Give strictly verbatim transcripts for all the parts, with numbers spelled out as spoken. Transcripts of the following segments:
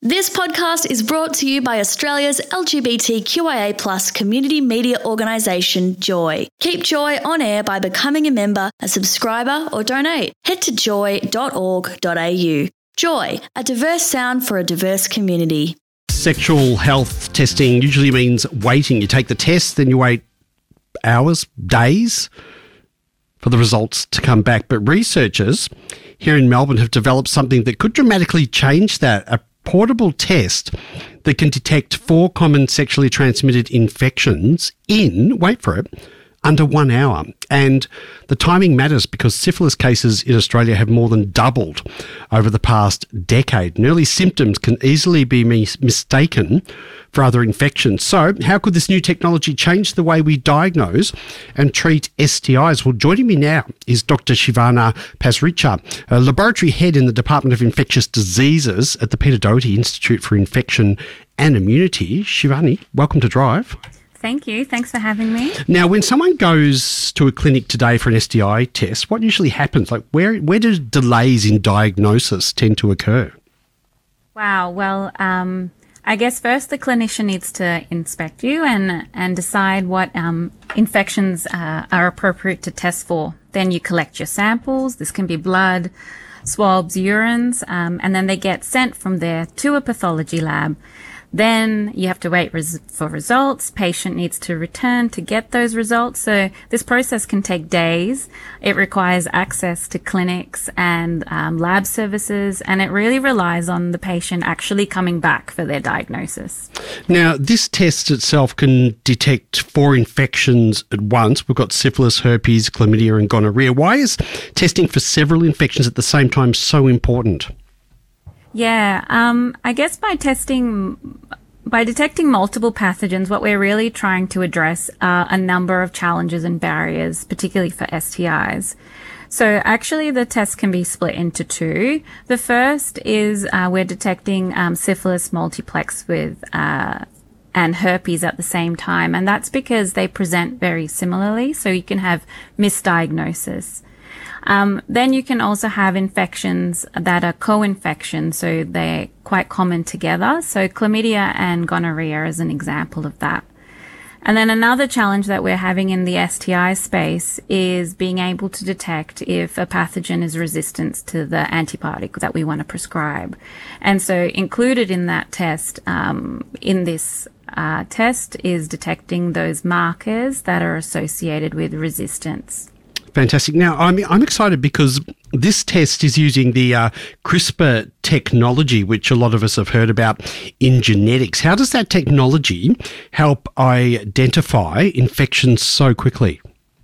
This podcast is brought to you by Australia's L G B T Q I A plus community media organisation, Joy. Keep Joy on air by becoming a member, a subscriber or donate. Head to joy dot org dot a u. Joy, a diverse sound for a diverse community. Sexual health testing usually means waiting. You take the test, then you wait hours, days for the results to come back. But researchers here in Melbourne have developed something that could dramatically change that, a portable test that can detect four common sexually transmitted infections in, wait for it, under one hour. And the timing matters because syphilis cases in Australia have more than doubled over the past decade. And early symptoms can easily be mis- mistaken for other infections. So how could this new technology change the way we diagnose and treat S T Is? Well, joining me now is Doctor Shivana Pasricha, a laboratory head in the Department of Infectious Diseases at the Peter Doherty Institute for Infection and Immunity. Shivani, welcome to Drive. Thank you. Thanks for having me. Now, when someone goes to a clinic today for an S T I test, what usually happens? Like, where where do delays in diagnosis tend to occur? Wow. Well, um, I guess first the clinician needs to inspect you and and decide what um, infections uh, are appropriate to test for. Then you collect your samples. This can be blood, swabs, urines, um, and then they get sent from there to a pathology lab. Then you have to wait res- for results. Patient needs to return to get those results. So this process can take days. It requires access to clinics and um, lab services, and it really relies on the patient actually coming back for their diagnosis. Now, this test itself can detect four infections at once. We've got syphilis, herpes, chlamydia and gonorrhea. Why is testing for several infections at the same time so important? Yeah, um, I guess by testing, by detecting multiple pathogens, what we're really trying to address are a number of challenges and barriers, particularly for S T Is. So actually the test can be split into two. The first is uh, we're detecting um, syphilis multiplex with uh, and herpes at the same time, and that's because they present very similarly, so you can have misdiagnosis. Um, then you can also have infections that are co-infections, so they're quite common together. So chlamydia and gonorrhea is an example of that. And then another challenge that we're having in the S T I space is being able to detect if a pathogen is resistant to the antibiotic that we want to prescribe. And so included in that test, um, in this uh, test is detecting those markers that are associated with resistance. Fantastic. Now, I'm I'm excited because this test is using the uh, CRISPR technology, which a lot of us have heard about in genetics. How does that technology help identify infections so quickly?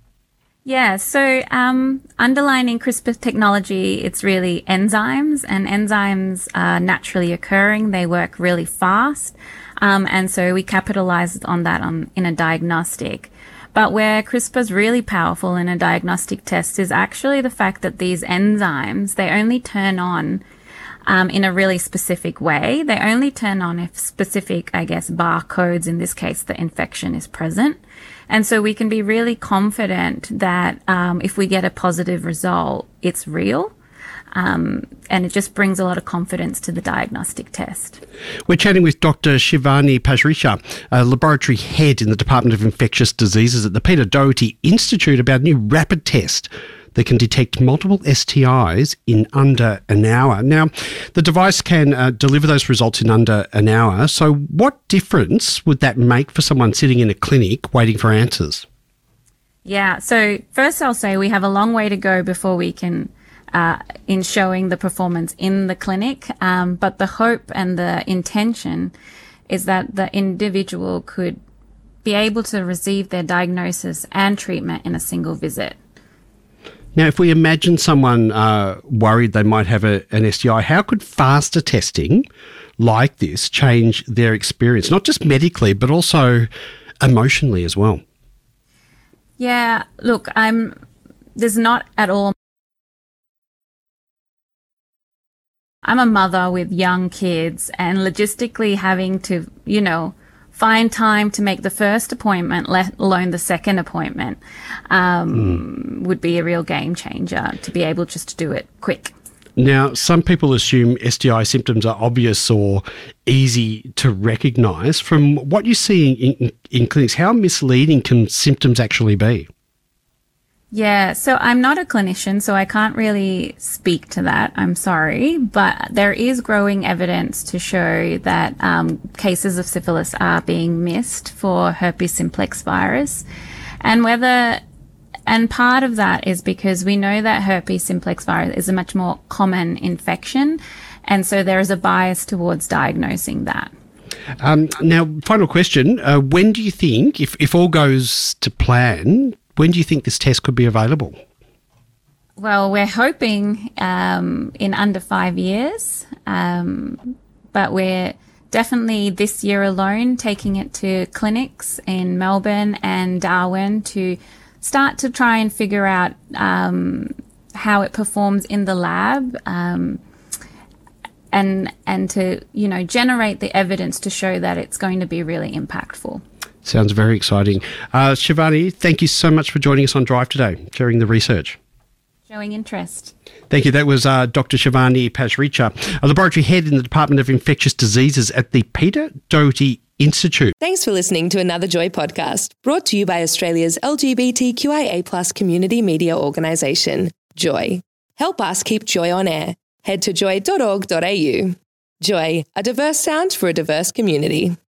Yeah, so um, underlining CRISPR technology, it's really enzymes, and enzymes are naturally occurring. They work really fast, um, and so we capitalize on that on in a diagnostic. But where CRISPR is really powerful in a diagnostic test is actually the fact that these enzymes, they only turn on um, in a really specific way. They only turn on if specific, I guess, barcodes, in this case, the infection is present. And so we can be really confident that um, if we get a positive result, it's real. Um, and it just brings a lot of confidence to the diagnostic test. We're chatting with Doctor Shivani Pasricha, a laboratory head in the Department of Infectious Diseases at the Peter Doherty Institute, about a new rapid test that can detect multiple S T Is in under an hour. Now, the device can uh, deliver those results in under an hour. So what difference would that make for someone sitting in a clinic waiting for answers? Yeah, so first I'll say we have a long way to go before we can Uh, in showing the performance in the clinic. Um, but the hope and the intention is that the individual could be able to receive their diagnosis and treatment in a single visit. Now, if we imagine someone uh, worried they might have a, an S T I, how could faster testing like this change their experience, not just medically, but also emotionally as well? Yeah, look, I'm, there's not at all. I'm a mother with young kids, and logistically having to, you know, find time to make the first appointment, let alone the second appointment, um, mm. would be a real game changer to be able just to do it quick. Now, some people assume S T I symptoms are obvious or easy to recognise. From what you're seeing in, in, in clinics, how misleading can symptoms actually be? Yeah, so I'm not a clinician, so I can't really speak to that. I'm sorry. But there is growing evidence to show that um, cases of syphilis are being missed for herpes simplex virus. And whether, and part of that is because we know that herpes simplex virus is a much more common infection. And so there is a bias towards diagnosing that. Um, now, final question. Uh, when do you think, if, if all goes to plan, when do you think this test could be available? Well, we're hoping um, in under five years, um, but we're definitely this year alone taking it to clinics in Melbourne and Darwin to start to try and figure out um, how it performs in the lab, um, and and to, you know, generate the evidence to show that it's going to be really impactful. Sounds very exciting. Uh, Shivani, thank you so much for joining us on Drive today, sharing the research. Showing interest. Thank you. That was uh, Doctor Shivani Pasricha, a laboratory head in the Department of Infectious Diseases at the Peter Doherty Institute. Thanks for listening to another Joy podcast, brought to you by Australia's L G B T Q I A plus community media organisation, Joy. Help us keep Joy on air. Head to joy dot org dot a u. Joy, a diverse sound for a diverse community.